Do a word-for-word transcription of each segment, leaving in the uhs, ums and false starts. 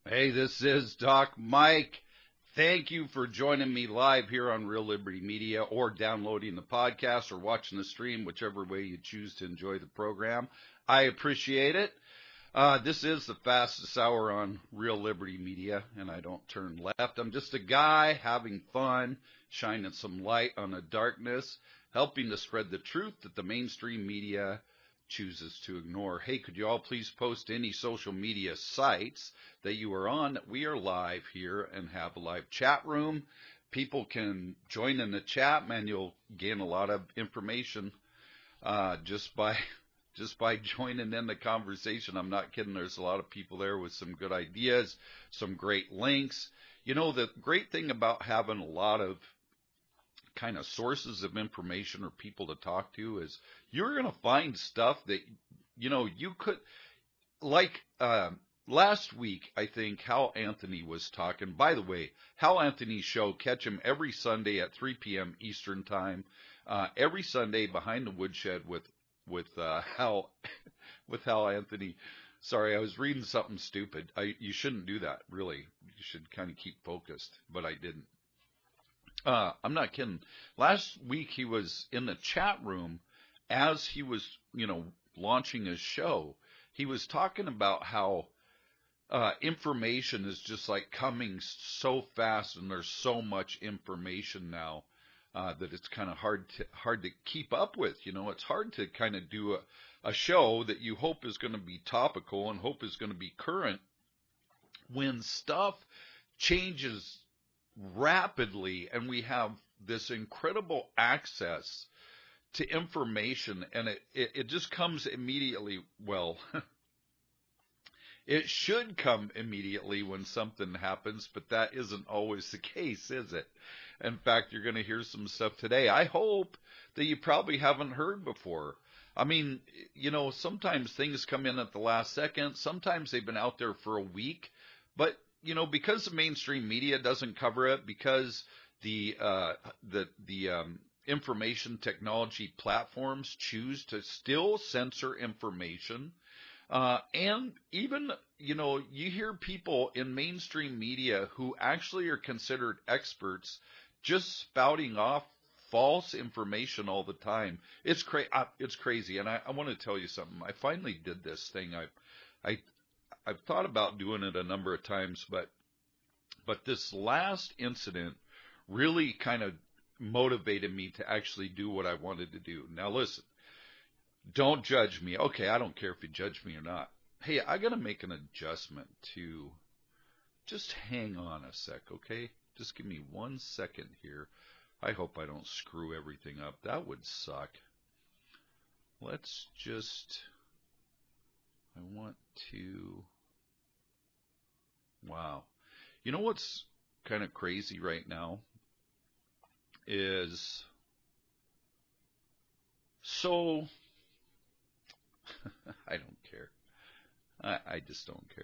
Hey, this is Doc Mike. Thank you for joining me live here on Real Liberty Media, or downloading the podcast or watching the stream, whichever way you choose to enjoy the program. I appreciate it. Uh, this is the fastest hour on Real Liberty Media, and I don't turn left. I'm just a guy having fun, shining some light on the darkness, helping to spread the truth that the mainstream media chooses to ignore. Hey, could you all please post any social media sites that you are on? We are live here and have a live chat room. People can join in the chat, man. You'll gain a lot of information uh, just by just by joining in the conversation. I'm not kidding. There's a lot of people there with some good ideas, some great links. You know, the great thing about having a lot of kind of sources of information or people to talk to is you're going to find stuff that, you know, you could, like uh, last week, I think Hal Anthony was talking. By the way, Hal Anthony's show, catch him every Sunday at three p.m. Eastern time, uh, every Sunday behind the woodshed with, with uh, Hal, with Hal Anthony. Sorry, I was reading something stupid. I, you shouldn't do that, really. You should kind of keep focused, but I didn't. Uh, I'm not kidding. Last week he was in the chat room as he was, you know, launching his show. He was talking about how uh, information is just like coming so fast, and there's so much information now uh, that it's kind of hard to hard to keep up with. You know, it's hard to kind of do a, a show that you hope is going to be topical and hope is going to be current when stuff changes rapidly, and we have this incredible access to information, and it, it, it just comes immediately. Well, it should come immediately when something happens, but that isn't always the case, is it? In fact, you're going to hear some stuff today, I hope, that you probably haven't heard before. I mean, you know, sometimes things come in at the last second. Sometimes they've been out there for a week, but you know, because the mainstream media doesn't cover it, because the uh, the the um, information technology platforms choose to still censor information, uh, and even, you know, you hear people in mainstream media who actually are considered experts just spouting off false information all the time. It's cra- uh, it's crazy, and I, I want to tell you something. I finally did this thing. I I I've thought about doing it a number of times, but but this last incident really kind of motivated me to actually do what I wanted to do. Now listen, don't judge me. Okay, I don't care if you judge me or not. Hey, I got to make an adjustment to just hang on a sec, okay? Just give me one second here. I hope I don't screw everything up. That would suck. Let's just, I want to, wow. You know what's kind of crazy right now is, so, I don't care. I, I just don't care.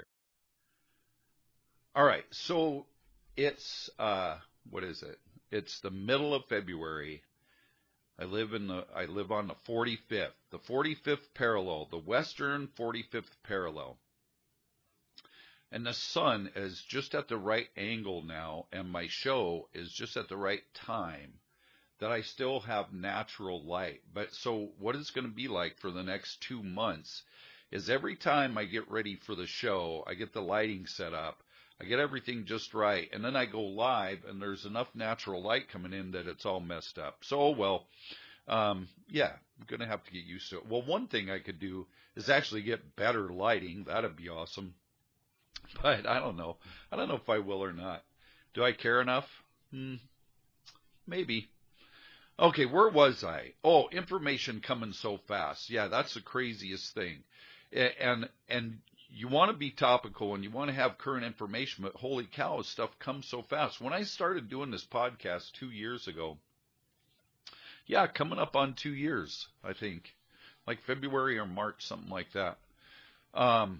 All right, so it's, uh, what is it? It's the middle of February. I live in the, I live on the forty-fifth, the forty-fifth parallel, the western forty-fifth parallel. And the sun is just at the right angle now, and my show is just at the right time that I still have natural light. But so what it's going to be like for the next two months is every time I get ready for the show, I get the lighting set up, I get everything just right, and then I go live, and there's enough natural light coming in that it's all messed up. So, oh well, um, yeah, I'm going to have to get used to it. Well, one thing I could do is actually get better lighting. That'd be awesome. But I don't know. I don't know if I will or not. Do I care enough? Hmm, maybe. Okay, where was I? Oh, information coming so fast. Yeah, that's the craziest thing. And and you want to be topical and you want to have current information, but holy cow, stuff comes so fast. When I started doing this podcast two years ago, yeah, coming up on two years, I think, like February or March, something like that. Um,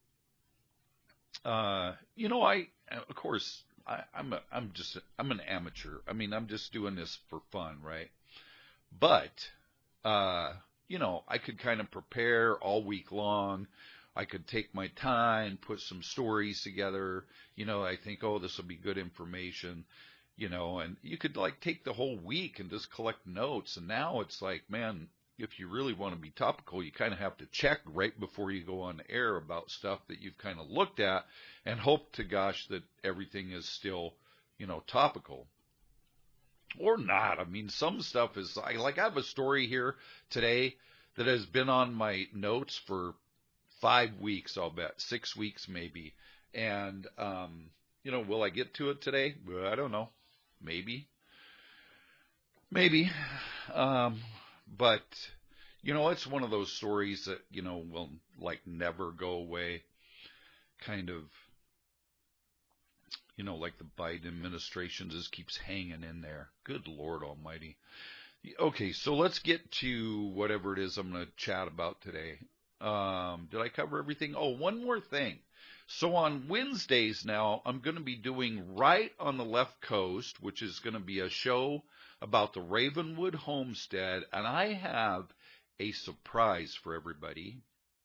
uh, you know, I, of course, I, I'm a, I'm just, I'm an amateur. I mean, I'm just doing this for fun, right? But, uh, you know, I could kind of prepare all week long. I could take my time, put some stories together. You know, I think, oh, this will be good information, you know, and you could like take the whole week and just collect notes. And now it's like, man, if you really want to be topical, you kind of have to check right before you go on air about stuff that you've kind of looked at and hope to gosh that everything is still, you know, topical. Or not. I mean, some stuff is I like I have a story here today that has been on my notes for five weeks, I'll bet, six weeks maybe. And um, you know, will I get to it today? Well, I don't know. Maybe. Maybe. Um, but you know, it's one of those stories that, you know, will like never go away. Kind of, you know, like the Biden administration just keeps hanging in there. Good Lord Almighty. Okay, so let's get to whatever it is I'm going to chat about today. Um, did I cover everything? Oh, one more thing. So on Wednesdays now, I'm going to be doing Right on the Left Coast, which is going to be a show about the Ravenwood Homestead, and I have a surprise for everybody.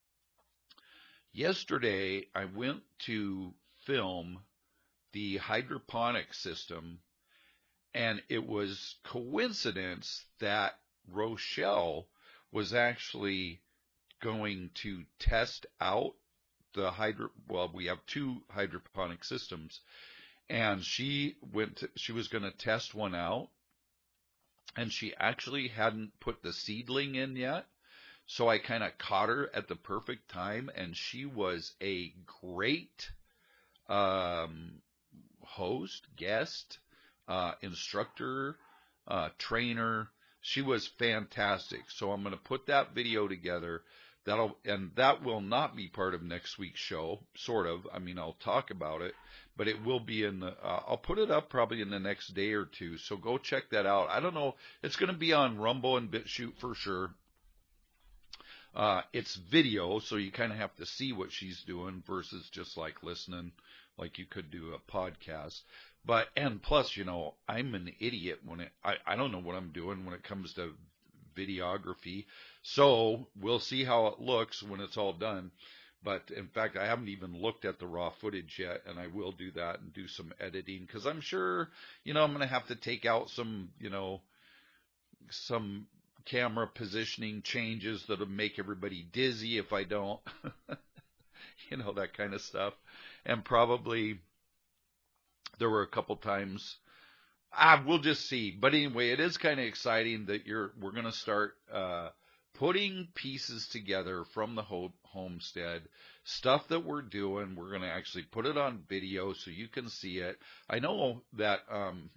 Yesterday, I went to film the hydroponic system, and it was coincidence that Rochelle was actually going to test out the hydro, well, we have two hydroponic systems, and she went to, she was going to test one out, and she actually hadn't put the seedling in yet. So I kind of caught her at the perfect time, and she was a great, um, host, guest, uh, instructor, uh, trainer. She was fantastic. So I'm going to put that video together. That'll, and that will not be part of next week's show, sort of. I mean, I'll talk about it, but it will be in the, uh, I'll put it up probably in the next day or two. So go check that out. I don't know. It's going to be on Rumble and BitChute for sure. Uh, it's video, so you kind of have to see what she's doing versus just like listening, like you could do a podcast. But, and plus, you know, I'm an idiot when it, I, I don't know what I'm doing when it comes to videography. So we'll see how it looks when it's all done. But in fact, I haven't even looked at the raw footage yet, and I will do that and do some editing because I'm sure, you know, I'm going to have to take out some, you know, some camera positioning changes that'll make everybody dizzy if I don't, you know, that kind of stuff. And probably there were a couple times, ah, we'll just see. But anyway, it is kind of exciting that you're, we're going to start, uh, putting pieces together from the ho- homestead, stuff that we're doing. We're going to actually put it on video so you can see it. I know that, um,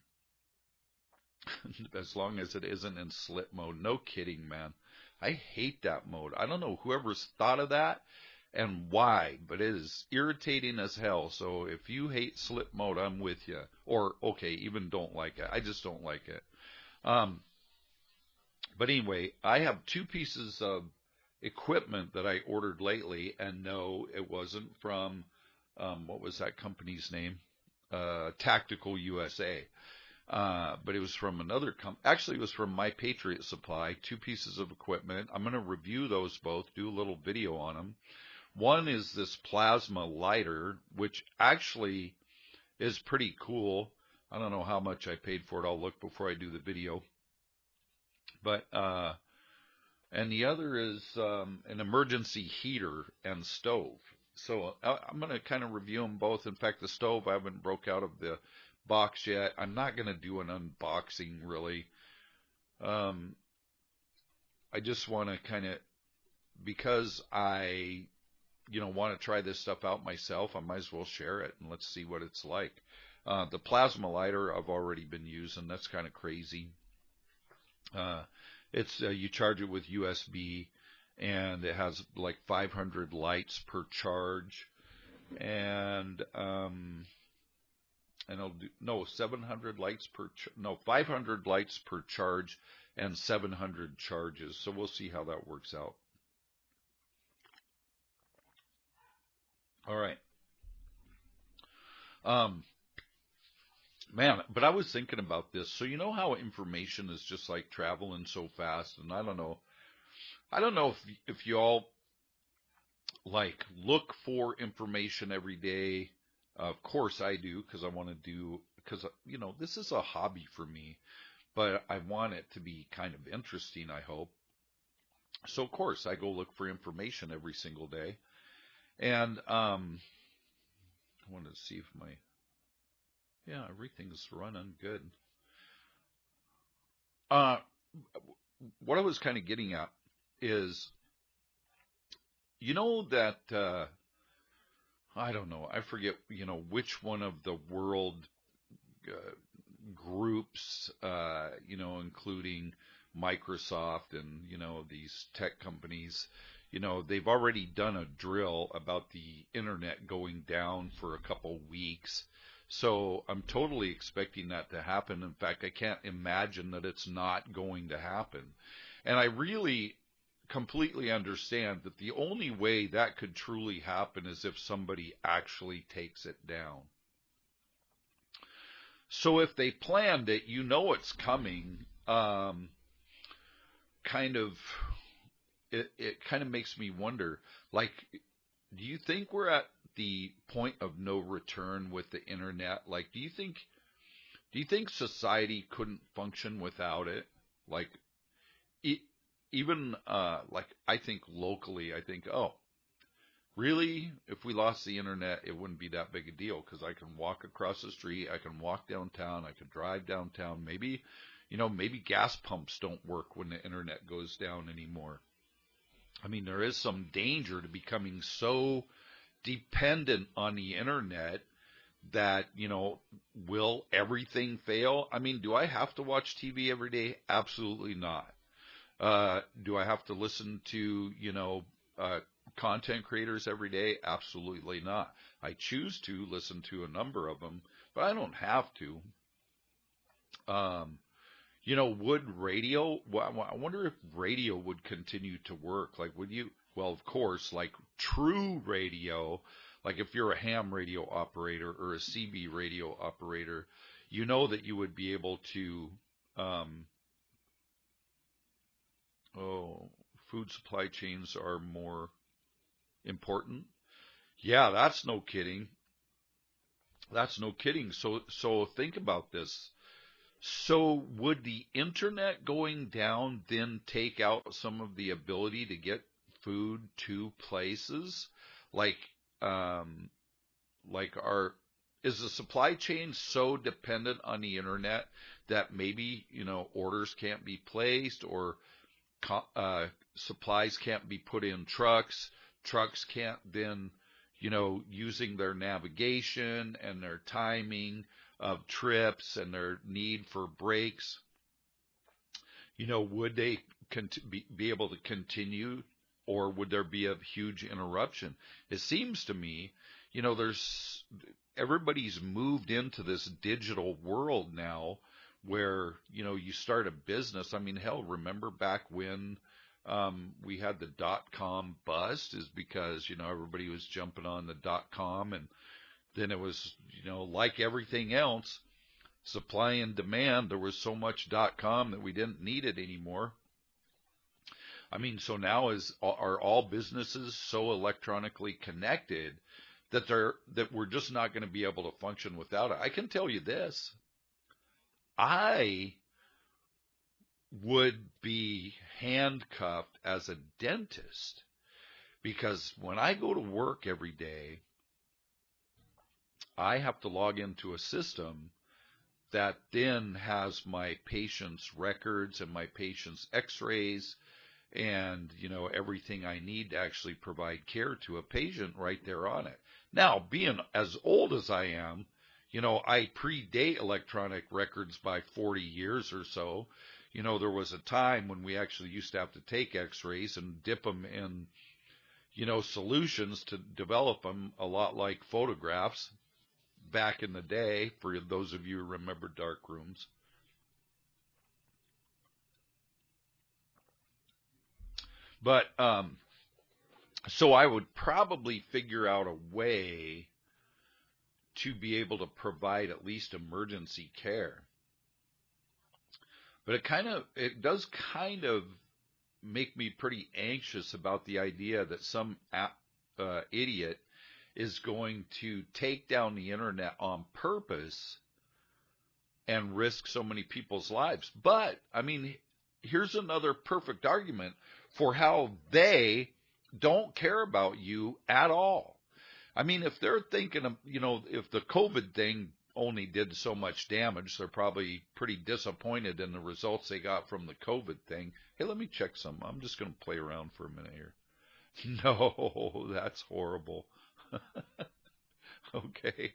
as long as it isn't in slip mode. No kidding, man. I hate that mode. I don't know whoever's thought of that and why, but it is irritating as hell. So if you hate slip mode, I'm with you. Or, okay, even don't like it. I just don't like it. Um, but anyway, I have two pieces of equipment that I ordered lately, and no, it wasn't from, um, what was that company's name? Uh, Tactical U S A. Uh, but it was from another company. Actually, it was from My Patriot Supply, two pieces of equipment. I'm going to review those both, do a little video on them. One is this plasma lighter, which actually is pretty cool. I don't know how much I paid for it. I'll look before I do the video. But, uh, and the other is, um, an emergency heater and stove. So I'm going to kind of review them both. In fact, the stove I haven't broke out of the box yet. I'm not going to do an unboxing really. Um, I just want to kind of, because I, you know, want to try this stuff out myself, I might as well share it and let's see what it's like. Uh, the plasma lighter I've already been using. That's kind of crazy. Uh, it's, uh, you charge it with U S B and it has like five hundred lights per charge. And, um, and it'll do, no, seven hundred lights per, ch- no, five hundred lights per charge and seven hundred charges. So we'll see how that works out. All right. Um, man, but I was thinking about this. So you know how information is just like traveling so fast, and I don't know, I don't know if if y'all like look for information every day. Uh, of course I do, because I want to do, because, you know, this is a hobby for me, but I want it to be kind of interesting, I hope. So of course I go look for information every single day. And um, I wanted to see if my, yeah, everything's running good. Uh, what I was kind of getting at is, you know, that, uh, I don't know, I forget, you know, which one of the world uh, groups, uh, you know, including Microsoft and, you know, these tech companies, you know, they've already done a drill about the internet going down for a couple weeks. So I'm totally expecting that to happen. In fact, I can't imagine that it's not going to happen. And I really completely understand that the only way that could truly happen is if somebody actually takes it down. So if they planned it, you know it's coming. Um, kind of, it, it kind of makes me wonder, like, do you think we're at the point of no return with the internet? Like, do you think, do you think society couldn't function without it? Like, e- even, uh, like, I think locally, I think, oh, really, if we lost the internet, it wouldn't be that big a deal, because I can walk across the street, I can walk downtown, I can drive downtown. Maybe, you know, maybe gas pumps don't work when the internet goes down anymore. I mean, there is some danger to becoming so dependent on the internet that, you know, will everything fail? I mean, do I have to watch T V every day? Absolutely not. Uh, do I have to listen to, you know, uh, content creators every day? Absolutely not. I choose to listen to a number of them, but I don't have to. Um, you know, would radio, I wonder if radio would continue to work. Like, would you, well, of course, like true radio, like if you're a ham radio operator or a C B radio operator, you know that you would be able to, um, oh, food supply chains are more important. Yeah, that's no kidding. That's no kidding. So, so think about this. So would the internet going down then take out some of the ability to get food to places? Like, um, like our, is the supply chain so dependent on the internet that maybe, you know, orders can't be placed, or uh, supplies can't be put in trucks. Trucks can't then, you know, using their navigation and their timing of trips and their need for breaks, you know, would they cont- be, be able to continue, or would there be a huge interruption? It seems to me, you know, there's, everybody's moved into this digital world now where, you know, you start a business. I mean, hell, remember back when um, we had the dot com bust, is because, you know, everybody was jumping on the dot com, and then it was, you know, like everything else, supply and demand. There was so much dot com that we didn't need it anymore. I mean, so now is, are all businesses so electronically connected that they're, that we're just not going to be able to function without it? I can tell you this. I would be handcuffed as a dentist, because when I go to work every day, I have to log into a system that then has my patient's records and my patient's x-rays and, you know, everything I need to actually provide care to a patient right there on it. Now, being as old as I am, you know, I predate electronic records by forty years or so. You know, there was a time when we actually used to have to take x-rays and dip them in, you know, solutions to develop them, a lot like photographs back in the day, for those of you who remember dark rooms. But, um, so I would probably figure out a way to be able to provide at least emergency care. But it kind of, it does kind of make me pretty anxious about the idea that some uh, idiot is going to take down the internet on purpose and risk so many people's lives. But, I mean, here's another perfect argument for how they don't care about you at all. I mean, if they're thinking of, you know, if the COVID thing only did so much damage, they're probably pretty disappointed in the results they got from the COVID thing. Hey, let me check some. I'm just going to play around for a minute here. No, that's horrible. Okay.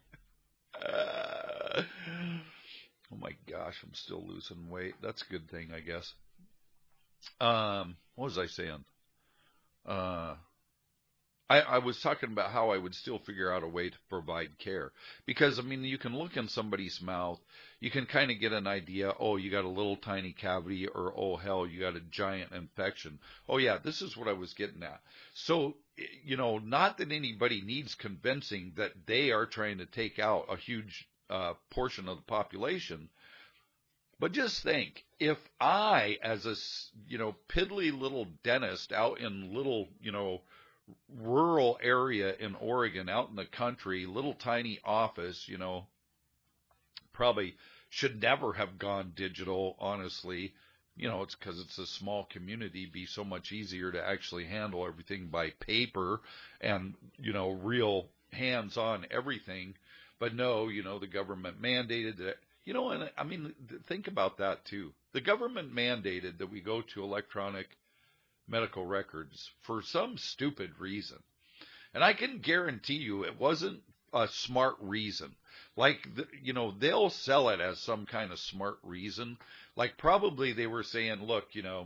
Uh, oh my gosh, I'm still losing weight. That's a good thing, I guess. Um, what was I saying? Uh, I, I was talking about how I would still figure out a way to provide care. Because, I mean, you can look in somebody's mouth, you can kind of get an idea, oh, you got a little tiny cavity, or, oh, hell, you got a giant infection. Oh, yeah, this is what I was getting at. So, you know, not that anybody needs convincing that they are trying to take out a huge uh, portion of the population. But just think, if I, as a, you know, piddly little dentist out in little, you know, rural area in Oregon, out in the country, little tiny office, you know, probably should never have gone digital, honestly. You know, it's because it's a small community, be so much easier to actually handle everything by paper and, you know, real hands-on everything. But no, you know, the government mandated that. You know, and I mean, think about that too. The government mandated that we go to electronic medical records for some stupid reason. And I can guarantee you it wasn't a smart reason. Like, the, you know, they'll sell it as some kind of smart reason. Like, probably they were saying, look, you know,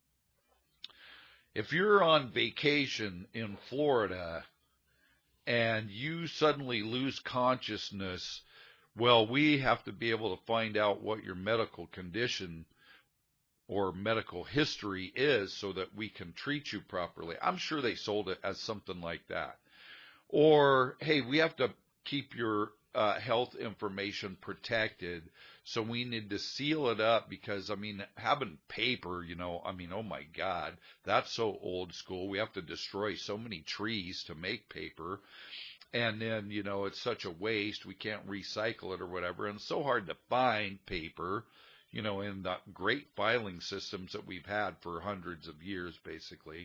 if you're on vacation in Florida and you suddenly lose consciousness, well, we have to be able to find out what your medical condition or medical history is so that we can treat you properly. I'm sure they sold it as something like that. Or, hey, we have to keep your uh, health information protected, so we need to seal it up because, I mean, having paper, you know, I mean, oh my God, that's so old school. We have to destroy so many trees to make paper. And then, you know, it's such a waste. We can't recycle it or whatever. And it's so hard to find paper, you know, in the great filing systems that we've had for hundreds of years, basically.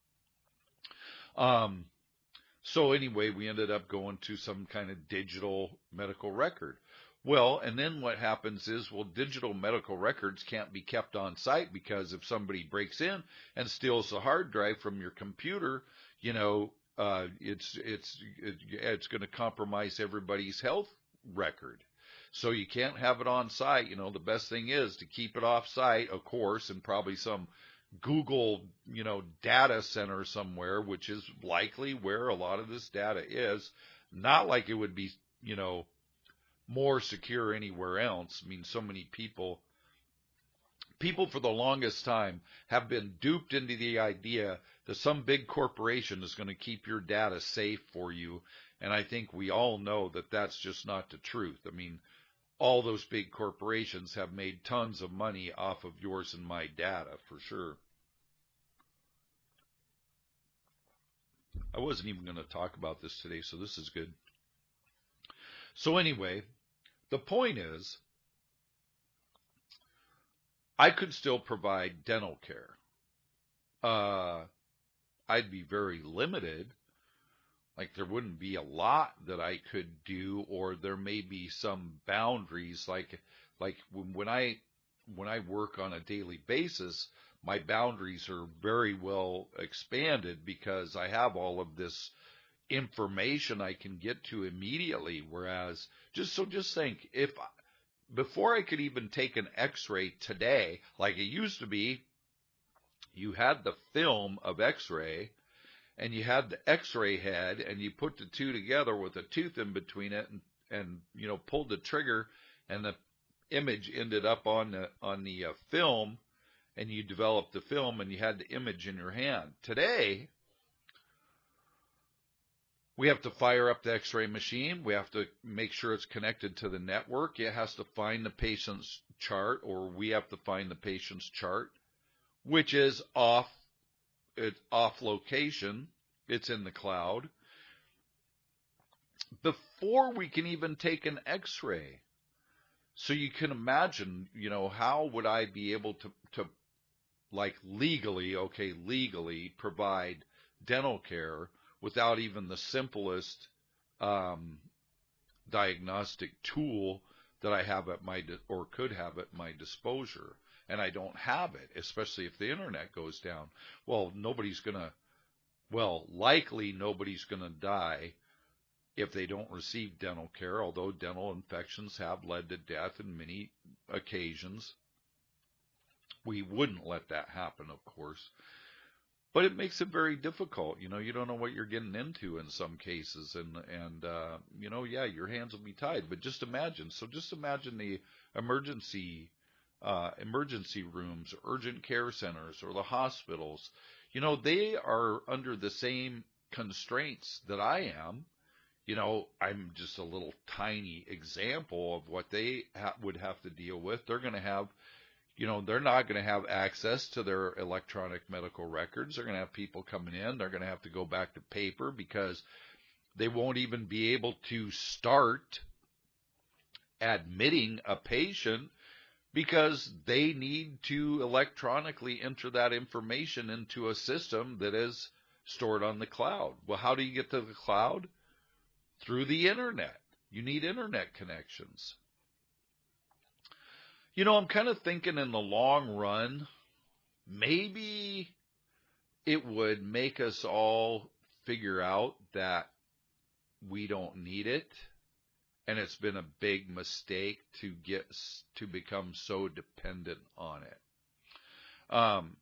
Um, so anyway, we ended up going to some kind of digital medical record. Well, and then what happens is, well, digital medical records can't be kept on site because if somebody breaks in and steals the hard drive from your computer, you know, uh, it's, it's, it, it's going to compromise everybody's health record. So you can't have it on site. You know, the best thing is to keep it off site, of course, and probably some Google, you know, data center somewhere, which is likely where a lot of this data is. Not like it would be, you know, more secure anywhere else. I mean, so many people, people for the longest time have been duped into the idea that some big corporation is going to keep your data safe for you. And I think we all know that that's just not the truth. I mean, all those big corporations have made tons of money off of yours and my data, for sure. I wasn't even going to talk about this today, so this is good. So anyway, the point is, I could still provide dental care. Uh, I'd be very limited. Like, there wouldn't be a lot that I could do, or there may be some boundaries. Like, like when I, when I work on a daily basis, my boundaries are very well expanded because I have all of this information I can get to immediately. Whereas, just so just think, if before I could even take an X-ray today, like it used to be, you had the film of X-ray, and you had the X-ray head, and you put the two together with a tooth in between it, and, and you know, pulled the trigger, and the image ended up on the on the uh, film, and you developed the film, and you had the image in your hand. Today, we have to fire up the X-ray machine. We have to make sure it's connected to the network. It has to find the patient's chart, or we have to find the patient's chart, which is off, it's off location. It's in the cloud. Before we can even take an x-ray. So you can imagine, you know, how would I be able to, to like legally, okay, legally provide dental care without even the simplest um, diagnostic tool that I have at my, or could have at my disposal, and I don't have it, especially if the internet goes down. Well, nobody's going to, well, likely nobody's going to die if they don't receive dental care, although dental infections have led to death in many occasions. We wouldn't let that happen, of course. But it makes it very difficult. You know, you don't know what you're getting into in some cases. And, and uh, you know, yeah, your hands will be tied. But just imagine. So just imagine the emergency uh, emergency rooms, urgent care centers, or the hospitals. You know, they are under the same constraints that I am. You know, I'm just a little tiny example of what they ha- would have to deal with. They're going to have, you know, they're not going to have access to their electronic medical records. They're going to have people coming in. They're going to have to go back to paper because they won't even be able to start admitting a patient because they need to electronically enter that information into a system that is stored on the cloud. Well, how do you get to the cloud? Through the internet. You need internet connections. You know, I'm kind of thinking in the long run, maybe it would make us all figure out that we don't need it. And it's been a big mistake to get to become so dependent on it. Um,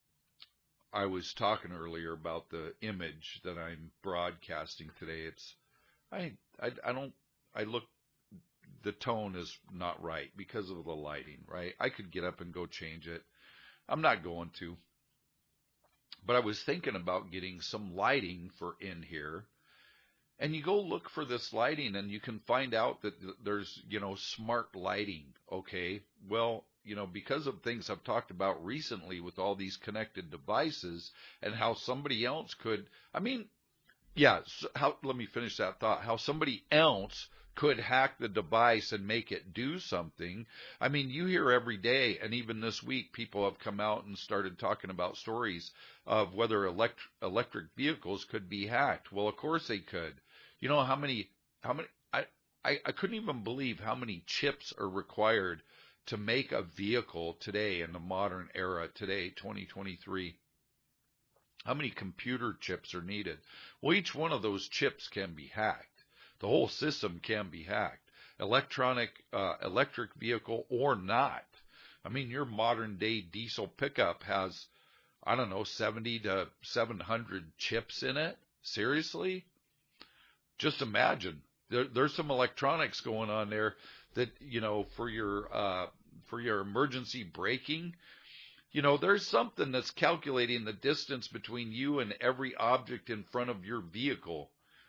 I was talking earlier about the image that I'm broadcasting today. It's I, I, I don't, I look, the tone is not right because of the lighting, right? I could get up and go change it. I'm not going to. But I was thinking about getting some lighting for in here. And you go look for this lighting and you can find out that there's, you know, smart lighting. Okay. Well, you know, because of things I've talked about recently with all these connected devices and how somebody else could, I mean, Yeah, so how, let me finish that thought. How somebody else could hack the device and make it do something. I mean, you hear every day, and even this week, people have come out and started talking about stories of whether elect, electric vehicles could be hacked. Well, of course they could. You know how many, how many, I, I, I couldn't even believe how many chips are required to make a vehicle today in the modern era, today, twenty twenty-three. How many computer chips are needed? Well, each one of those chips can be hacked. The whole system can be hacked. Electronic, uh, electric vehicle or not. I mean, your modern day diesel pickup has, I don't know, seventy to seven hundred chips in it. Seriously? Just imagine. There, there's some electronics going on there that, you know, for your, uh, for your emergency braking. You know, there's something that's calculating the distance between you and every object in front of your vehicle.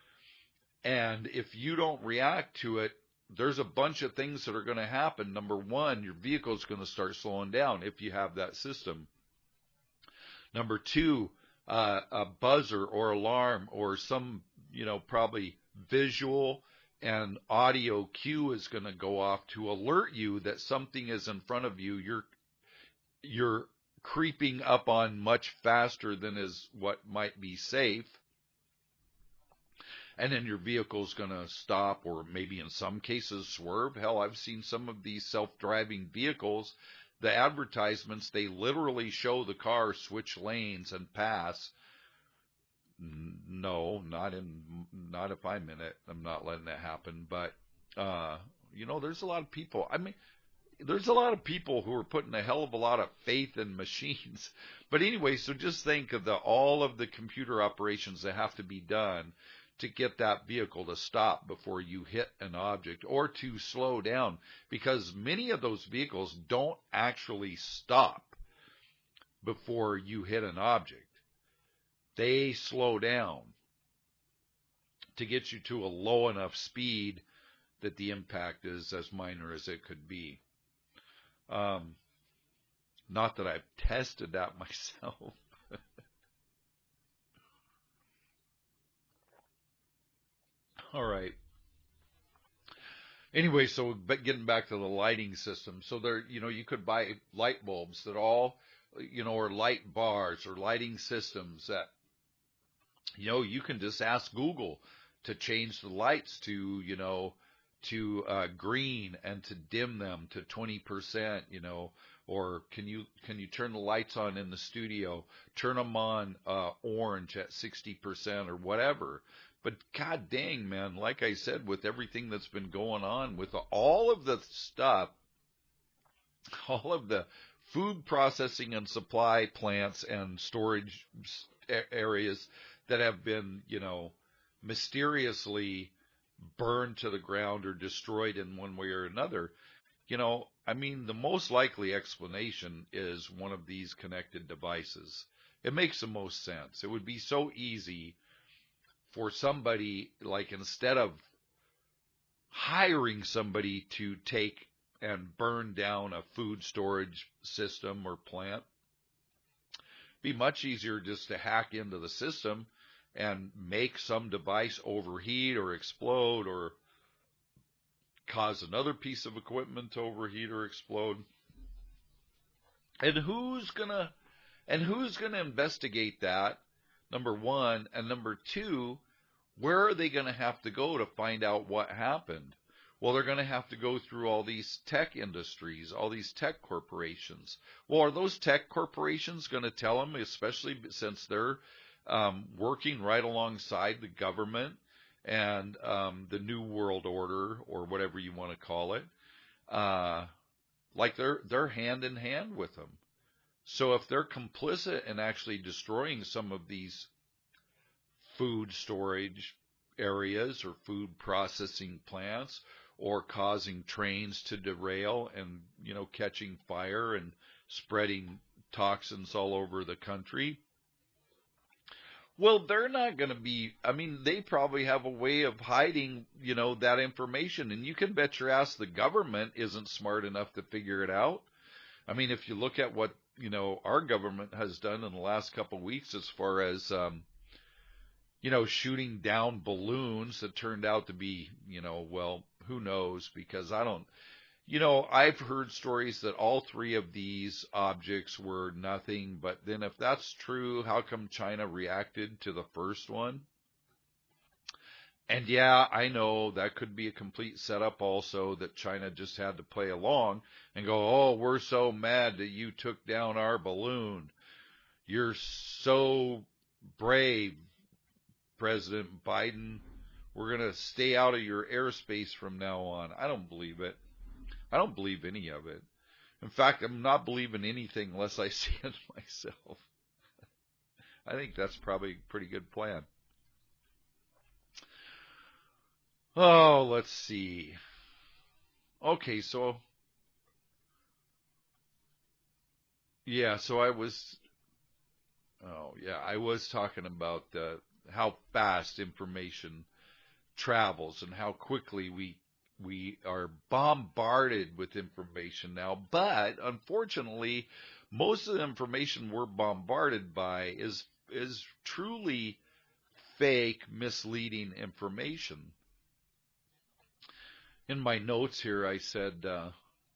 And if you don't react to it, there's a bunch of things that are going to happen. Number one, your vehicle is going to start slowing down if you have that system. Number two, uh, a buzzer or alarm or some, you know, probably visual and audio cue is going to go off to alert you that something is in front of you. You're, you're creeping up on much faster than is what might be safe. And then your vehicle's going to stop or maybe in some cases swerve. Hell, I've seen some of these self-driving vehicles, the advertisements, they literally show the car switch lanes and pass. No, not in, not if I'm in it. I'm not letting that happen. But, uh, you know, there's a lot of people. I mean, there's a lot of people who are putting a hell of a lot of faith in machines. But anyway, so just think of the, all of the computer operations that have to be done to get that vehicle to stop before you hit an object or to slow down, because many of those vehicles don't actually stop before you hit an object. They slow down to get you to a low enough speed that the impact is as minor as it could be. Um, not that I've tested that myself. All right. Anyway, so but getting back to the lighting system, so there, you know, you could buy light bulbs that all, you know, or light bars or lighting systems that, you know, you can just ask Google to change the lights to, you know, to uh, green and to dim them to twenty percent, you know, or can you can you turn the lights on in the studio, turn them on uh, orange at sixty percent or whatever. But god dang, man, like I said, with everything that's been going on, with all of the stuff, all of the food processing and supply plants and storage areas that have been, you know, mysteriously burned to the ground or destroyed in one way or another, you know, I mean, the most likely explanation is one of these connected devices. It makes the most sense. It would be so easy for somebody, like, instead of hiring somebody to take and burn down a food storage system or plant, it'd be much easier just to hack into the system and make some device overheat or explode or cause another piece of equipment to overheat or explode. And who's gonna and who's gonna investigate that? Number one, and number two, where are they going to have to go to find out what happened? Well, they're going to have to go through all these tech industries, all these tech corporations. Well, are those tech corporations going to tell them, especially since they're um, working right alongside the government and um, the New World Order, or whatever you want to call it, uh, like they're they're hand in hand with them. So if they're complicit in actually destroying some of these food storage areas or food processing plants, or causing trains to derail and, you know, catching fire and spreading toxins all over the country, well, they're not going to be, I mean, they probably have a way of hiding, you know, that information. And you can bet your ass the government isn't smart enough to figure it out. I mean, if you look at what, you know, our government has done in the last couple of weeks as far as, um, you know, shooting down balloons that turned out to be, you know, well, who knows? Because I don't, you know, I've heard stories that all three of these objects were nothing. But then if that's true, how come China reacted to the first one? And yeah, I know that could be a complete setup also, that China just had to play along and go, oh, we're so mad that you took down our balloon. You're so brave, President Biden. We're going to stay out of your airspace from now on. I don't believe it. I don't believe any of it. In fact, I'm not believing anything unless I see it myself. I think that's probably a pretty good plan. Oh, let's see. Okay, so, yeah, so I was, oh, yeah, I was talking about uh, how fast information travels and how quickly we we are bombarded with information now. But unfortunately, most of the information we're bombarded by is is truly fake, misleading information. In my notes here, I said, uh,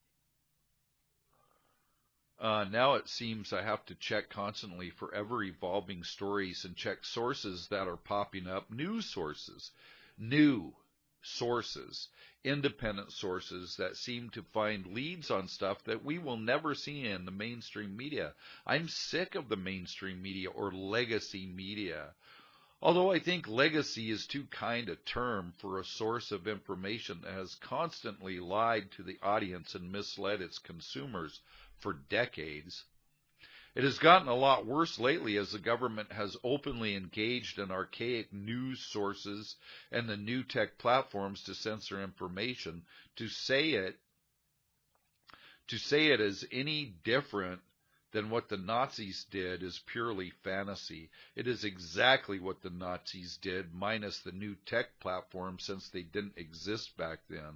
uh, now it seems I have to check constantly for ever evolving stories and check sources that are popping up, news sources, new sources, independent sources that seem to find leads on stuff that we will never see in the mainstream media. I'm sick of the mainstream media or legacy media. Although I think legacy is too kind a term for a source of information that has constantly lied to the audience and misled its consumers for decades. It has gotten a lot worse lately as the government has openly engaged in archaic news sources and the new tech platforms to censor information. To say it, to say it as any different than what the Nazis did is purely fantasy. It is exactly what the Nazis did, minus the new tech platform, since they didn't exist back then.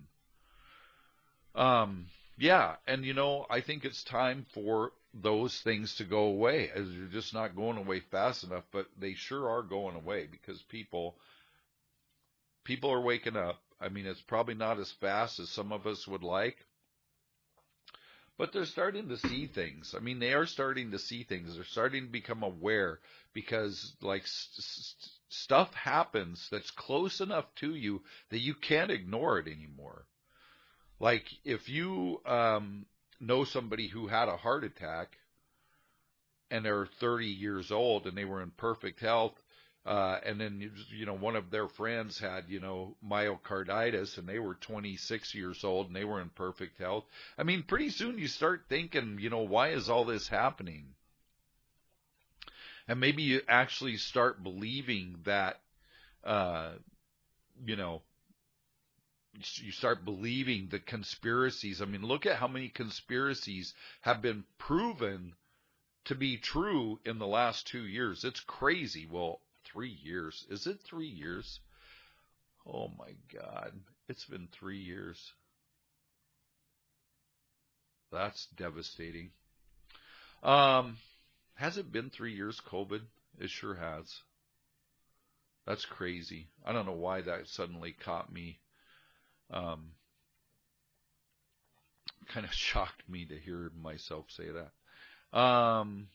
Um, yeah, and you know, I think it's time for those things to go away, as they're just not going away fast enough, but they sure are going away because people people are waking up. I mean, it's probably not as fast as some of us would like, but they're starting to see things. I mean, they are starting to see things. They're starting to become aware because, like, st- st- stuff happens that's close enough to you that you can't ignore it anymore. Like, if you um, know somebody who had a heart attack and they're thirty years old and they were in perfect health, uh, and then, you you know, one of their friends had, you know, myocarditis and they were twenty-six years old and they were in perfect health. I mean, pretty soon you start thinking, you know, why is all this happening? And maybe you actually start believing that, uh, you know, you start believing the conspiracies. I mean, look at how many conspiracies have been proven to be true in the last two years. It's crazy. Well, three years. Is it three years? Oh my God. It's been three years. That's devastating. Um, has it been three years, COVID? It sure has. That's crazy. I don't know why that suddenly caught me. Um, kind of shocked me to hear myself say that. Um,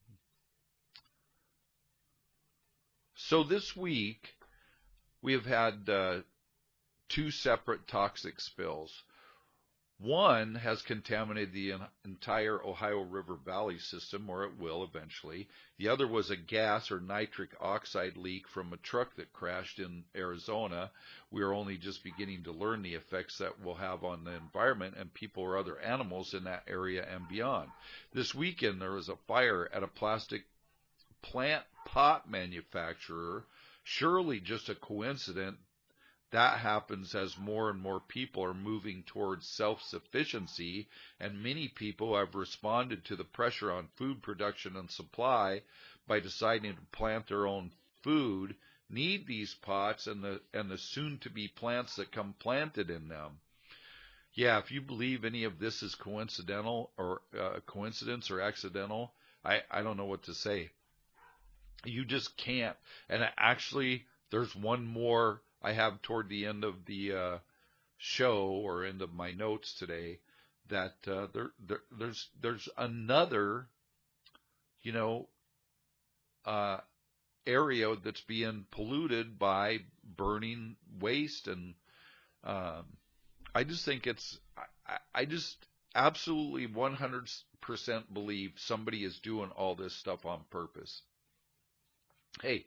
so this week we have had uh, two separate toxic spills. One has contaminated the entire Ohio River Valley system, or it will eventually. The other was a gas or nitric oxide leak from a truck that crashed in Arizona. We are only just beginning to learn the effects that will have on the environment and people or other animals in that area and beyond. This weekend there was a fire at a plastic plant pot manufacturer. Surely just a coincidence. That happens as more and more people are moving towards self-sufficiency, and many people have responded to the pressure on food production and supply by deciding to plant their own food, need these pots and the and the soon-to-be plants that come planted in them. Yeah, if you believe any of this is coincidental or uh, coincidence or accidental, I, I don't know what to say. You just can't. And actually, there's one more I have toward the end of the uh, show or end of my notes today that uh, there, there there's there's another, you know, uh, area that's being polluted by burning waste, and um, I just think it's I, I just absolutely one hundred percent believe somebody is doing all this stuff on purpose. Hey.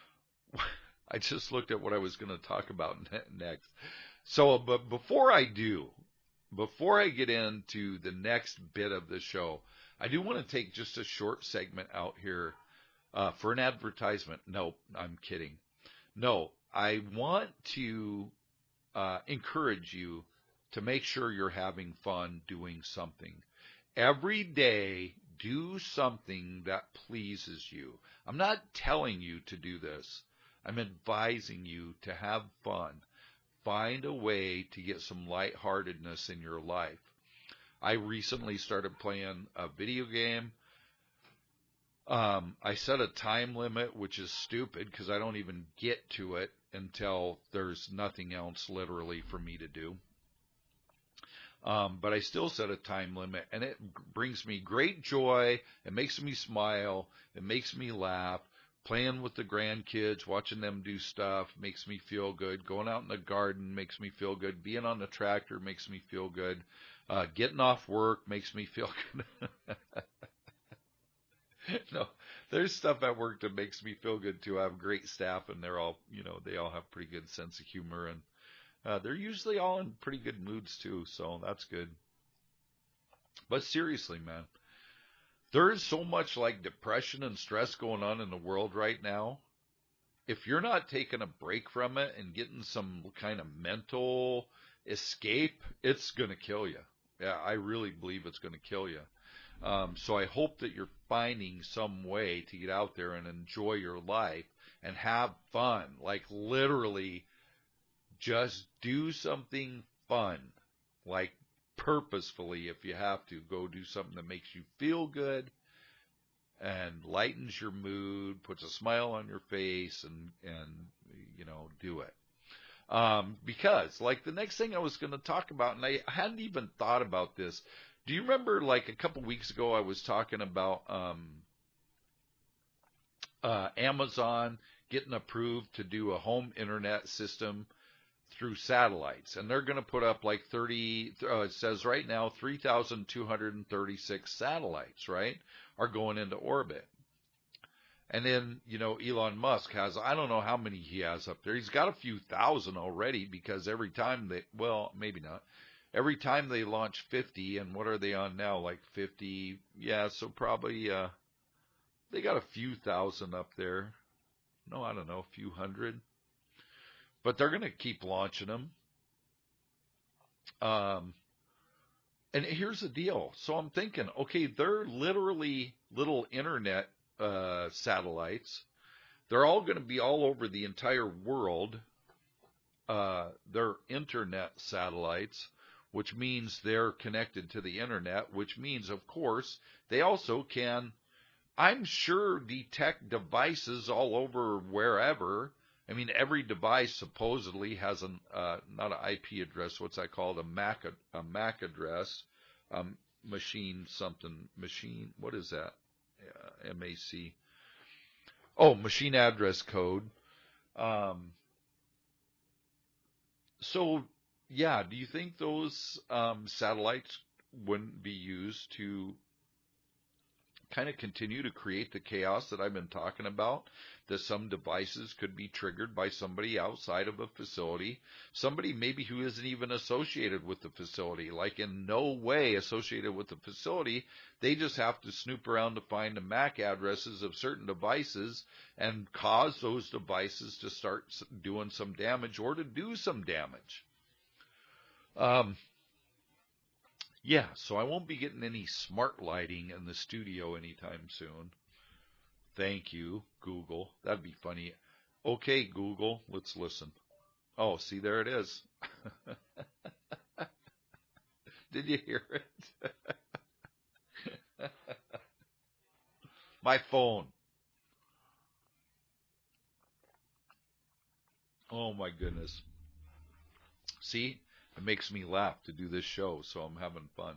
I just looked at what I was going to talk about next. So, but before I do, before I get into the next bit of the show, I do want to take just a short segment out here uh, for an advertisement. No, I'm kidding. No, I want to uh, encourage you to make sure you're having fun doing something. Every day, do something that pleases you. I'm not telling you to do this. I'm advising you to have fun. Find a way to get some lightheartedness in your life. I recently started playing a video game. Um, I set a time limit, which is stupid because I don't even get to it until there's nothing else literally for me to do. Um, but I still set a time limit, and it brings me great joy. It makes me smile. It makes me laugh. Playing with the grandkids, watching them do stuff makes me feel good. Going out in the garden makes me feel good. Being on the tractor makes me feel good. Uh, getting off work makes me feel good. No, there's stuff at work that makes me feel good too. I have great staff, and they're all, you know, they all have pretty good sense of humor, and uh, they're usually all in pretty good moods too, so that's good. But seriously, man, there is so much like depression and stress going on in the world right now. If you're not taking a break from it and getting some kind of mental escape, it's going to kill you. Yeah, I really believe it's going to kill you. Um, so I hope that you're finding some way to get out there and enjoy your life and have fun. Like literally just do something fun. Like purposefully, if you have to, go do something that makes you feel good and lightens your mood, puts a smile on your face, and, and you know, do it. Um, because, like, the next thing I was going to talk about, and I hadn't even thought about this. Do you remember, like, a couple weeks ago I was talking about um, uh, Amazon getting approved to do a home internet system through satellites, and they're going to put up like thirty, uh, it says right now three thousand two hundred thirty-six satellites, right, are going into orbit. And then, you know, Elon Musk has, I don't know how many he has up there. He's got a few thousand already, because every time they, well, maybe not, every time they launch fifty, and what are they on now, like fifty, yeah, so probably, uh, they got a few thousand up there. No, I don't know, a few hundred. But they're going to keep launching them. Um, and here's the deal. So I'm thinking, okay, they're literally little internet uh, satellites. They're all going to be all over the entire world. Uh, they're internet satellites, which means they're connected to the internet, which means, of course, they also can, I'm sure, detect devices all over wherever. I mean, every device supposedly has an, uh, not an I P address, what's that called? A M A C, a M A C address, um, machine something, machine, what is that? Uh, M A C. Oh, machine address code. Um, so, yeah, do you think those um, satellites wouldn't be used to kind of continue to create the chaos that I've been talking about, that some devices could be triggered by somebody outside of a facility, somebody maybe who isn't even associated with the facility, like in no way associated with the facility. They just have to snoop around to find the M A C addresses of certain devices and cause those devices to start doing some damage or to do some damage. Um, Yeah, so I won't be getting any smart lighting in the studio anytime soon. Thank you, Google. That'd be funny. Okay, Google, let's listen. Oh, see, there it is. Did you hear it? My phone. Oh, my goodness. See? It makes me laugh to do this show, so I'm having fun.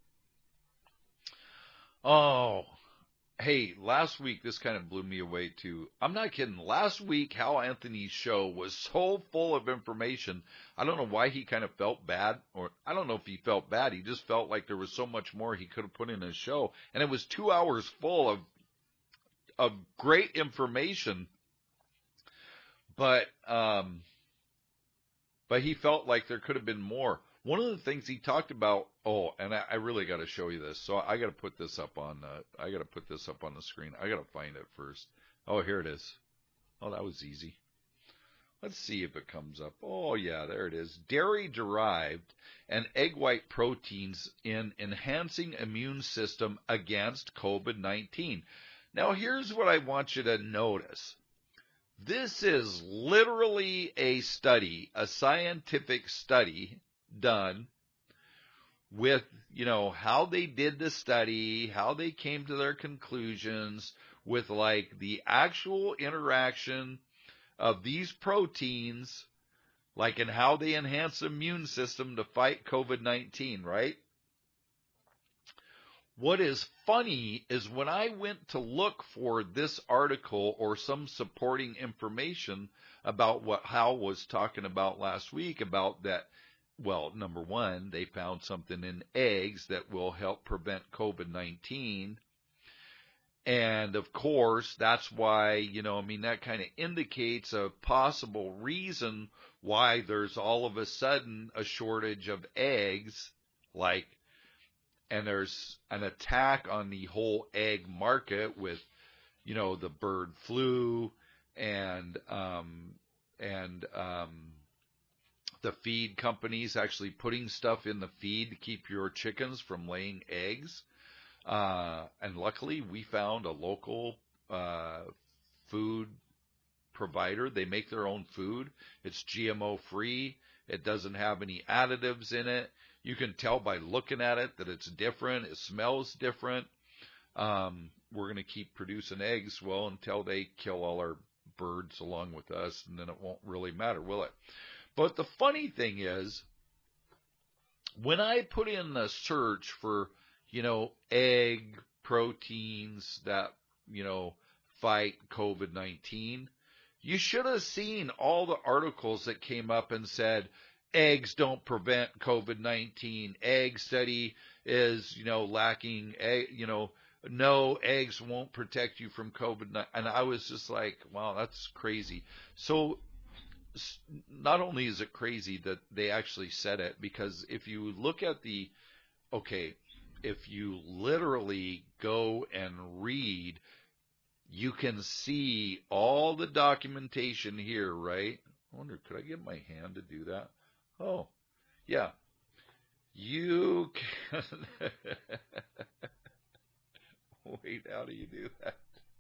Oh, hey, last week, this kind of blew me away, too. I'm not kidding. Last week, Hal Anthony's show was so full of information. I don't know why he kind of felt bad, or I don't know if he felt bad. He just felt like there was so much more he could have put in his show. And it was two hours full of, of great information. But, um, But he felt like there could have been more. One of the things he talked about, oh, and I, I really got to show you this. So I got to put this up on, uh, I got to put this up on the screen. I got to find it first. Oh, here it is. Oh, that was easy. Let's see if it comes up. Oh, yeah, there it is. Dairy-derived and egg white proteins in enhancing immune system against COVID nineteen. Now, here's what I want you to notice. This is literally a study, a scientific study done with, you know, how they did the study, how they came to their conclusions, with like the actual interaction of these proteins, like in how they enhance the immune system to fight COVID nineteen, right? What is funny is when I went to look for this article or some supporting information about what Hal was talking about last week, about that, well, number one, they found something in eggs that will help prevent COVID nineteen. And of course, that's why, you know, I mean, that kind of indicates a possible reason why there's all of a sudden a shortage of eggs, like, and there's an attack on the whole egg market with, you know, the bird flu and, um, and, um, the feed companies actually putting stuff in the feed to keep your chickens from laying eggs. Uh, and luckily we found a local, uh, food provider. They make their own food. It's G M O free. It doesn't have any additives in it. You can tell by looking at it that it's different. It smells different. Um, we're going to keep producing eggs, well, until they kill all our birds along with us, and then it won't really matter, will it? But the funny thing is, when I put in the search for, you know, egg proteins that, you know, fight COVID nineteen, you should have seen all the articles that came up and said, eggs don't prevent COVID nineteen. Egg study is, you know, lacking, egg, you know, no, eggs won't protect you from COVID nineteen. And I was just like, wow, that's crazy. So not only is it crazy that they actually said it, because if you look at the, okay, if you literally go and read, you can see all the documentation here, right? I wonder, could I get my hand to do that? Oh, yeah. You can. Wait, how do you do that?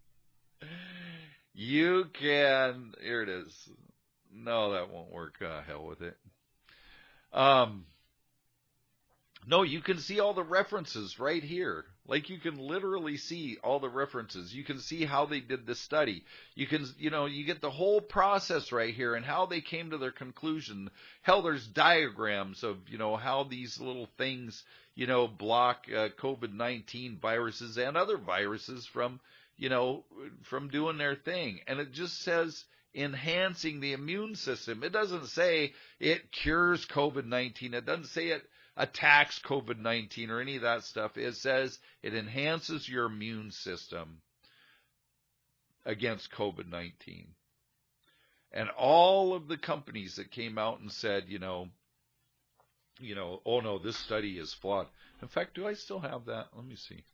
You can. Here it is. No, that won't work. Uh, hell with it. Um, no, you can see all the references right here. Like, you can literally see all the references. You can see how they did the study. You can, you know, you get the whole process right here and how they came to their conclusion. Hell, there's diagrams of, you know, how these little things, you know, block uh, COVID nineteen viruses and other viruses from, you know, from doing their thing. And it just says enhancing the immune system. It doesn't say it cures COVID nineteen. It doesn't say it attacks COVID nineteen or any of that stuff. It says it enhances your immune system against COVID nineteen. And all of the companies that came out and said, you know, you know, oh no, this study is flawed. In fact, do I still have that? Let me see.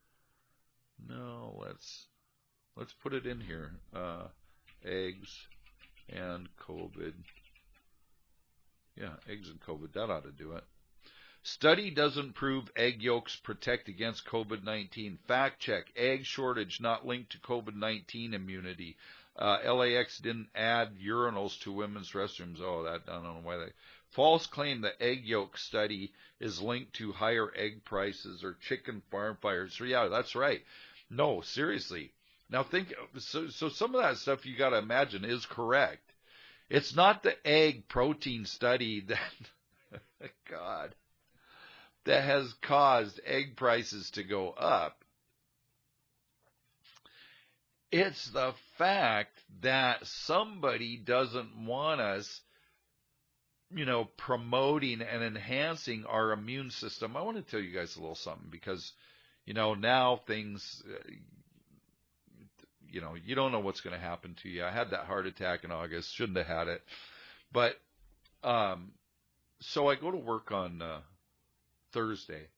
No, let's, let's put it in here. Uh, eggs and COVID. Yeah, eggs and COVID. That ought to do it. Study doesn't prove egg yolks protect against COVID nineteen. Fact check. Egg shortage not linked to COVID nineteen immunity. Uh, L A X didn't add urinals to women's restrooms. Oh, that, I don't know why they. False claim that egg yolk study is linked to higher egg prices or chicken farm fires. So yeah, that's right. No, seriously. Now think, so, so some of that stuff you got to imagine is correct. It's not the egg protein study that, God, that has caused egg prices to go up. It's the fact that somebody doesn't want us, you know, promoting and enhancing our immune system. I want to tell you guys a little something because, you know, now things, uh, you know, you don't know what's going to happen to you. I had that heart attack in August. Shouldn't have had it. But, um, so I go to work on uh, Thursday.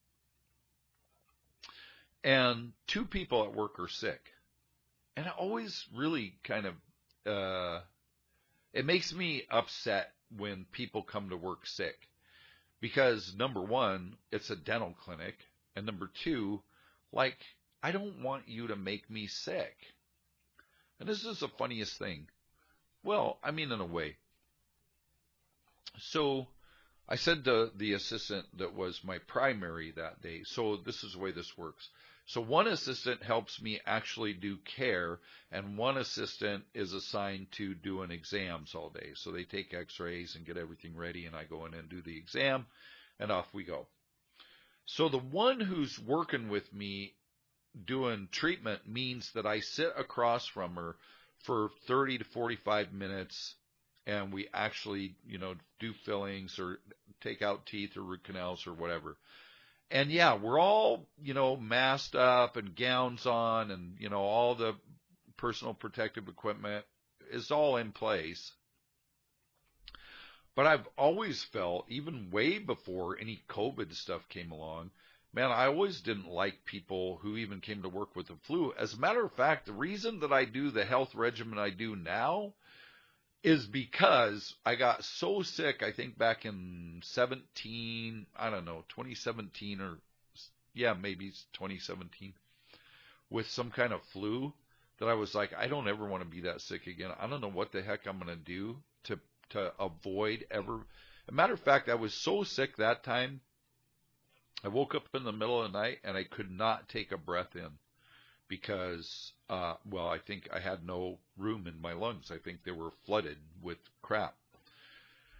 And two people at work are sick. And it always really kind of, uh, it makes me upset when people come to work sick. Because, number one, it's a dental clinic. And number two, like, I don't want you to make me sick. And this is the funniest thing. Well, I mean, in a way. So I said to the assistant that was my primary that day, so this is the way this works. So one assistant helps me actually do care, and one assistant is assigned to doing exams all day. So they take x-rays and get everything ready, and I go in and do the exam, and off we go. So the one who's working with me doing treatment means that I sit across from her for thirty to forty-five minutes, and we actually, you know, do fillings or take out teeth or root canals or whatever. And yeah, we're all, you know, masked up and gowns on and, you know, all the personal protective equipment is all in place. But I've always felt, even way before any COVID stuff came along, man, I always didn't like people who even came to work with the flu. As a matter of fact, the reason that I do the health regimen I do now is because I got so sick, I think back in seventeen, I don't know, twenty seventeen or, yeah, maybe it's twenty seventeen, with some kind of flu that I was like, I don't ever want to be that sick again. I don't know what the heck I'm going to do to, to avoid ever. As a matter of fact, I was so sick that time, I woke up in the middle of the night and I could not take a breath in because, uh, well, I think I had no room in my lungs. I think they were flooded with crap.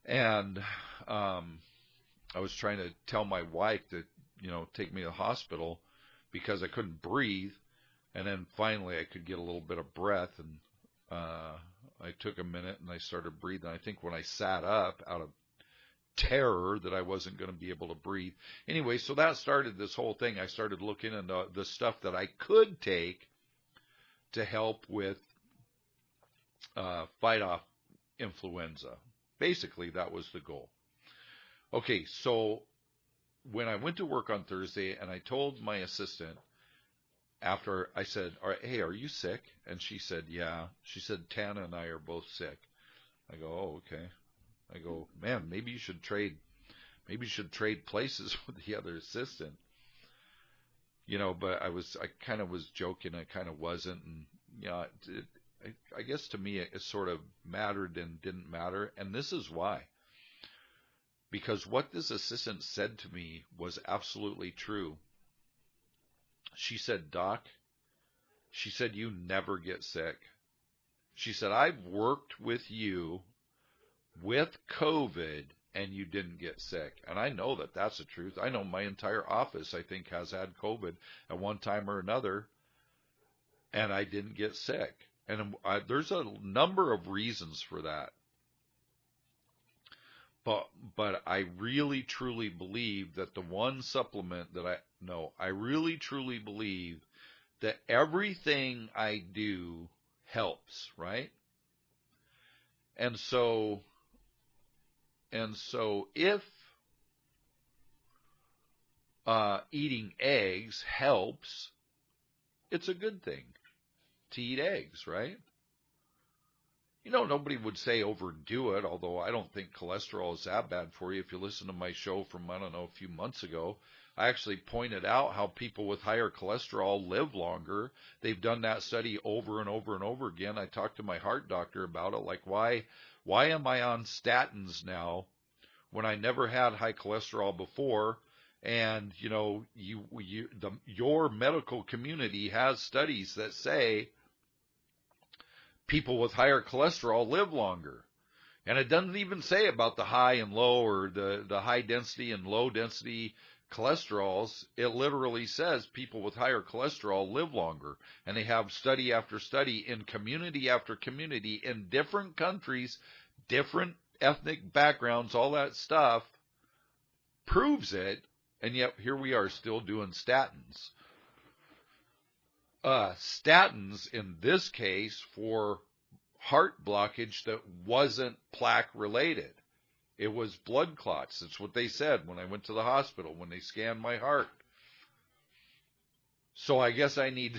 And um, I was trying to tell my wife to, you know, take me to the hospital because I couldn't breathe. And then finally I could get a little bit of breath, and uh, I took a minute and I started breathing. I think when I sat up out of terror that I wasn't going to be able to breathe. Anyway, so that started this whole thing. I started looking into the stuff that I could take to help with uh, fight off influenza. Basically, that was the goal. Okay, so when I went to work on Thursday and I told my assistant, after I said, all right, hey, are you sick? And she said, yeah. She said, Tana and I are both sick. I go, oh, okay. I go, man, maybe you should trade, maybe you should trade places with the other assistant. You know, but I was, I kind of was joking. I kind of wasn't. And, you know, it, it, I, I guess to me it, it sort of mattered and didn't matter. And this is why. Because what this assistant said to me was absolutely true. She said, Doc, she said, you never get sick. She said, I've worked with you with COVID and you didn't get sick. And I know that that's the truth. I know my entire office, I think, has had COVID at one time or another, and I didn't get sick. And I, there's a number of reasons for that. But, but I really truly believe that the one supplement that I, no, I really truly believe that everything I do helps, right? And so, and so if, uh, eating eggs helps, it's a good thing to eat eggs, right? You know, nobody would say overdo it, although I don't think cholesterol is that bad for you. If you listen to my show from, I don't know, a few months ago, I actually pointed out how people with higher cholesterol live longer. They've done that study over and over and over again. I talked to my heart doctor about it, like, why, why am I on statins now when I never had high cholesterol before? And, you know, you, you, the, your medical community has studies that say people with higher cholesterol live longer. And it doesn't even say about the high and low or the, the high density and low density cholesterols. It literally says people with higher cholesterol live longer. And they have study after study in community after community in different countries, different ethnic backgrounds, all that stuff proves it. And yet here we are still doing statins. Uh, statins in this case for heart blockage that wasn't plaque related. It was blood clots. That's what they said when I went to the hospital, when they scanned my heart. So I guess I need,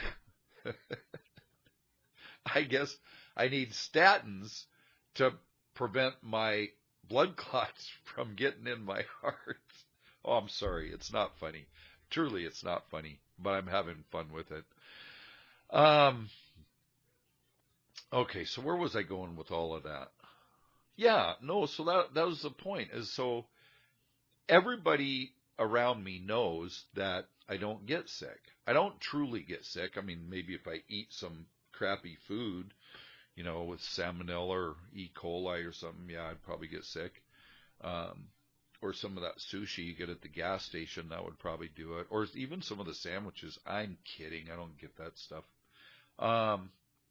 I guess I need statins to prevent my blood clots from getting in my heart. Oh, I'm sorry. It's not funny. Truly, it's not funny, but I'm having fun with it. Um, okay, so where was I going with all of that? Yeah, no, so that, that was the point, is so everybody around me knows that I don't get sick. I don't truly get sick. I mean, maybe if I eat some crappy food, you know, with salmonella or E. coli or something, yeah, I'd probably get sick. Um, or some of that sushi you get at the gas station, that would probably do it. Or even some of the sandwiches. I'm kidding. I don't get that stuff. Um,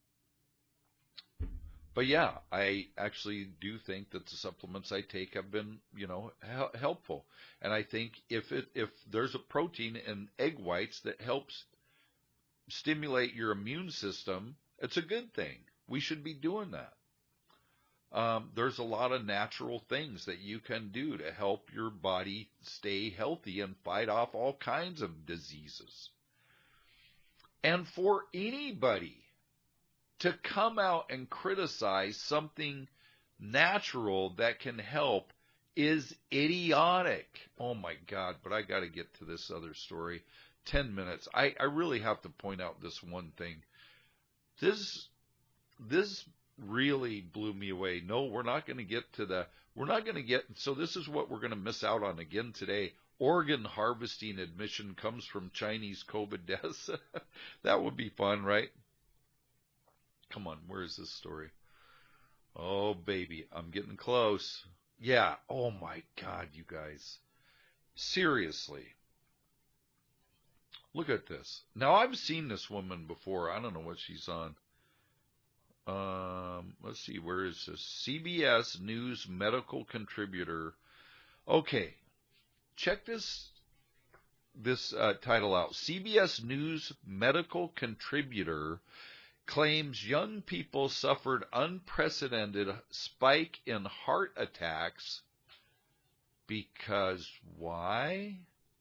but yeah, I actually do think that the supplements I take have been, you know, he- helpful. And I think if it, if there's a protein in egg whites that helps stimulate your immune system, it's a good thing. We should be doing that. Um, there's a lot of natural things that you can do to help your body stay healthy and fight off all kinds of diseases. And for anybody to come out and criticize something natural that can help is idiotic. Oh my God, but I got to get to this other story. Ten minutes. I, I really have to point out this one thing. This, this really blew me away. No, we're not going to get to the, we're not going to get, so this is what we're going to miss out on again today. Organ harvesting admission comes from Chinese COVID deaths. That would be fun, right? Come on, where is this story? Oh, baby, I'm getting close. Yeah. Oh my God, you guys. Seriously. Look at this. Now I've seen this woman before. I don't know what she's on. Um, let's see. Where is this? C B S News medical contributor. Okay. Check this this uh, title out. C B S News medical contributor claims young people suffered unprecedented spike in heart attacks because why?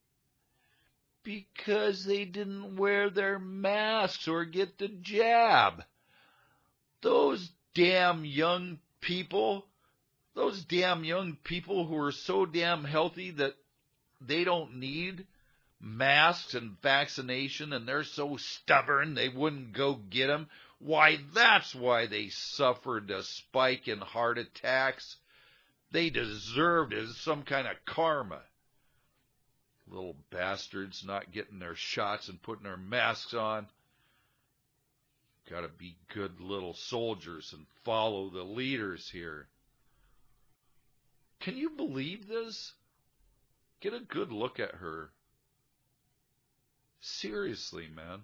Because they didn't wear their masks or get the jab. Those damn young people, those damn young people who are so damn healthy that they don't need masks and vaccination, and they're so stubborn they wouldn't go get them. Why, that's why they suffered a spike in heart attacks. They deserved it. It's some kind of karma. Little bastards not getting their shots and putting their masks on. Got to be good little soldiers and follow the leaders here. Can you believe this? Get a good look at her. Seriously, man.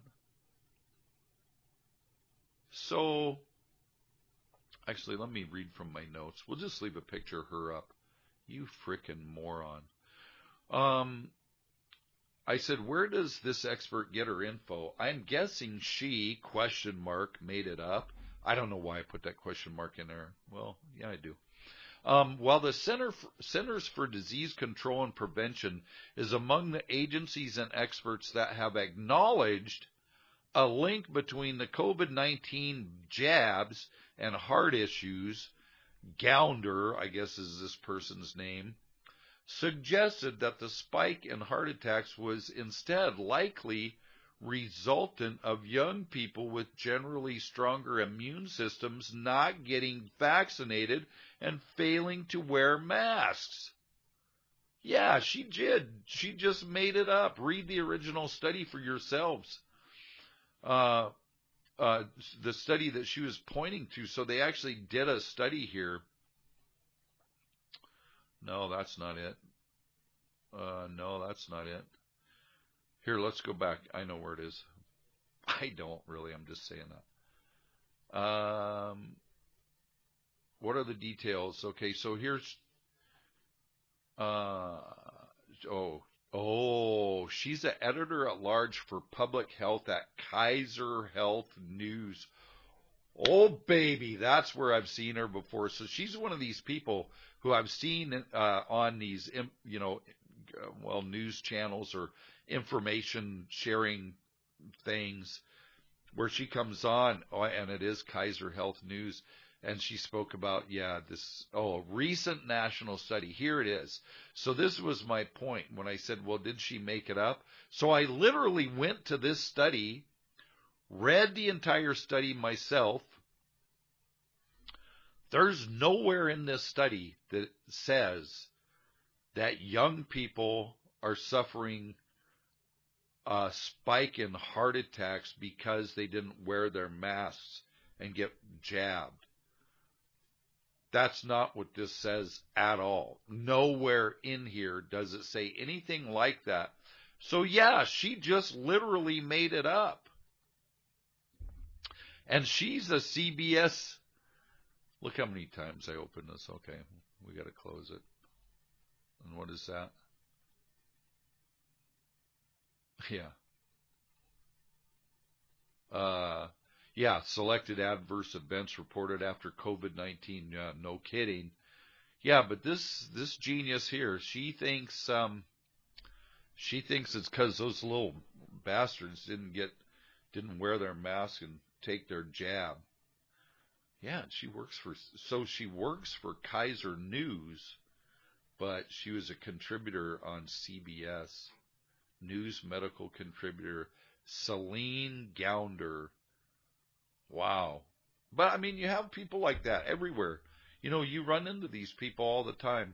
So, actually, let me read from my notes. We'll just leave a picture of her up. You frickin' moron. Um, I said, where does this expert get her info? I'm guessing she, question mark, made it up. I don't know why I put that question mark in there. Well, yeah, I do. Um, while the Center for, Centers for Disease Control and Prevention is among the agencies and experts that have acknowledged a link between the COVID nineteen jabs and heart issues, Gounder, I guess is this person's name, suggested that the spike in heart attacks was instead likely resultant of young people with generally stronger immune systems not getting vaccinated and failing to wear masks. Yeah, she did. She just made it up. Read the original study for yourselves. Uh, uh, the study that she was pointing to. So they actually did a study here. No, that's not it. Uh, no, that's not it. Here, let's go back. I know where it is. I don't really. I'm just saying that. Um, what are the details? Okay, so here's. Uh, oh, oh, she's an editor at large for public health at Kaiser Health News. Oh, baby, that's where I've seen her before. So she's one of these people who I've seen uh, on these, you know, well, news channels or information sharing things where she comes on, and it is Kaiser Health News, and she spoke about, yeah, this, oh, recent national study. Here it is. So this was my point when I said, well, did she make it up? So I literally went to this study, read the entire study myself. There's nowhere in this study that says that young people are suffering a spike in heart attacks because they didn't wear their masks and get jabbed. That's not what this says at all. Nowhere in here does it say anything like that. So yeah, she just literally made it up. And she's a C B S. Look how many times I opened this. Okay, we got to close it. And what is that? Yeah. Uh, yeah, selected adverse events reported after COVID nineteen. Yeah, no kidding. Yeah, but this this genius here, she thinks um, she thinks it's because those little bastards didn't get didn't wear their mask and take their jab. Yeah, she works for so she works for Kaiser News, but she was a contributor on C B S News, medical contributor Celine Gounder. Wow. But I mean, you have people like that everywhere. You know, you run into these people all the time.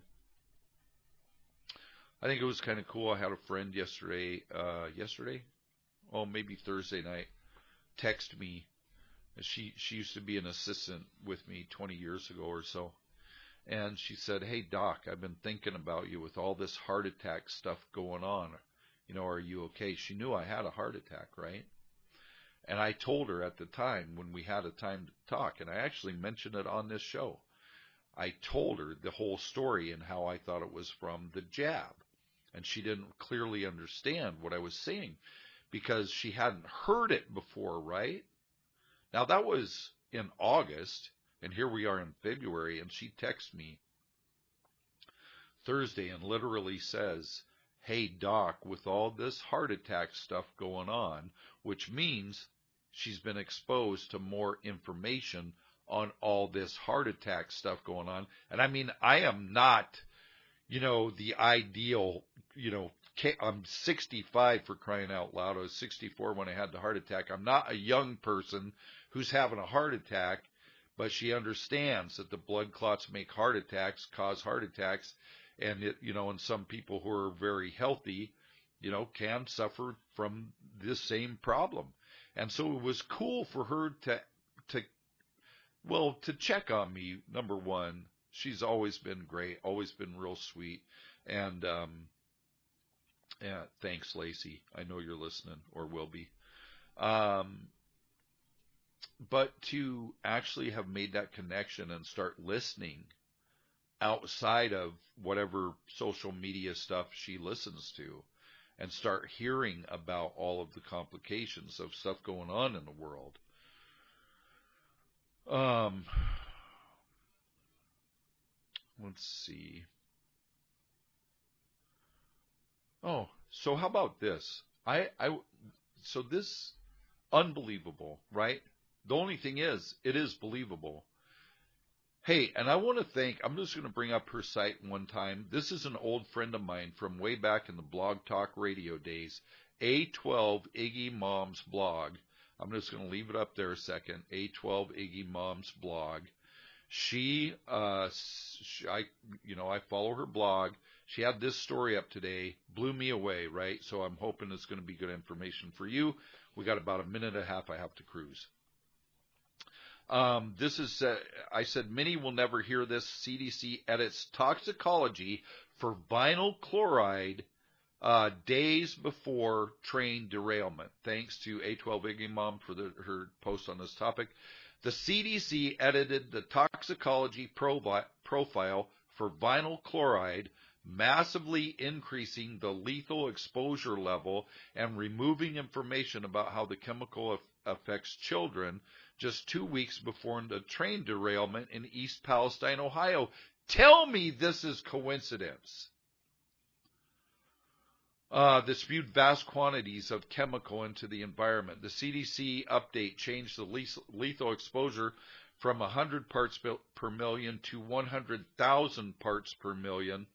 I think it was kind of cool. I had a friend yesterday, uh, yesterday? Oh, maybe Thursday night, text me. She, she used to be an assistant with me twenty years ago or so. And she said, "Hey, Doc, I've been thinking about you with all this heart attack stuff going on. You know, are you okay?" She knew I had a heart attack, right? And I told her at the time when we had a time to talk, and I actually mentioned it on this show, I told her the whole story and how I thought it was from the jab. And she didn't clearly understand what I was saying because she hadn't heard it before, right? Now, that was in August, and here we are in February, and she texts me Thursday and literally says, "Hey, Doc, with all this heart attack stuff going on," which means she's been exposed to more information on all this heart attack stuff going on. And I mean, I am not, you know, the ideal, you know, I'm sixty-five for crying out loud. I was sixty-four when I had the heart attack. I'm not a young person who's having a heart attack, but she understands that the blood clots make heart attacks, cause heart attacks. And it, you know, and some people who are very healthy, you know, can suffer from this same problem. And so it was cool for her to, to, well, to check on me. Number one, she's always been great, always been real sweet. And, um, yeah, thanks, Lacey. I know you're listening or will be. Um, but to actually have made that connection and start listening outside of whatever social media stuff she listens to and start hearing about all of the complications of stuff going on in the world. Um, let's see. Oh, so how about this? I, I, so this, unbelievable, right? The only thing is, it is believable. Hey, and I want to thank, I'm just going to bring up her site one time. This is an old friend of mine from way back in the Blog Talk Radio days, A twelve Iggy Mom's blog. I'm just going to leave it up there a second, A twelve Iggy Mom's blog. She, uh, she, I, you know, I follow her blog. She had this story up today, blew me away, right? So I'm hoping it's going to be good information for you. We got about a minute and a half I have to cruise. Um, this is, uh, I said, many will never hear this. C D C edits toxicology for vinyl chloride uh, days before train derailment. Thanks to A twelve Iggy Mom for the, her post on this topic. The C D C edited the toxicology provi- profile for vinyl chloride, massively increasing the lethal exposure level and removing information about how the chemical af- affects children just two weeks before the train derailment in East Palestine, Ohio. Tell me this is coincidence. Uh, this spewed vast quantities of chemical into the environment. The C D C update changed the lethal exposure from one hundred parts per million to one hundred thousand parts per million.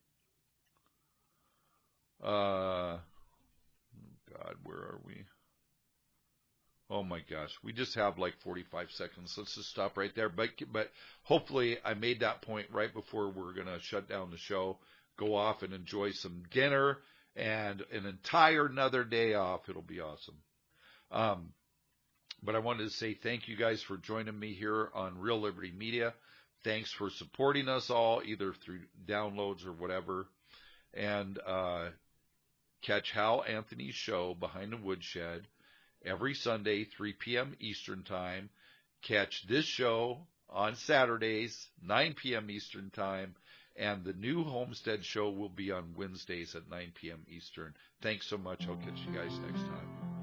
Uh, God, where are we? Oh my gosh, we just have like forty-five seconds. Let's just stop right there. But but hopefully I made that point right before we're going to shut down the show, go off and enjoy some dinner and an entire another day off. It'll be awesome. Um, but I wanted to say thank you guys for joining me here on Real Liberty Media. Thanks for supporting us all, either through downloads or whatever. And uh, catch Hal Anthony's show, Behind the Woodshed, every Sunday, three p.m. Eastern Time. Catch this show on Saturdays, nine p.m. Eastern Time. And the new Homestead show will be on Wednesdays at nine p.m. Eastern. Thanks so much. I'll catch you guys next time.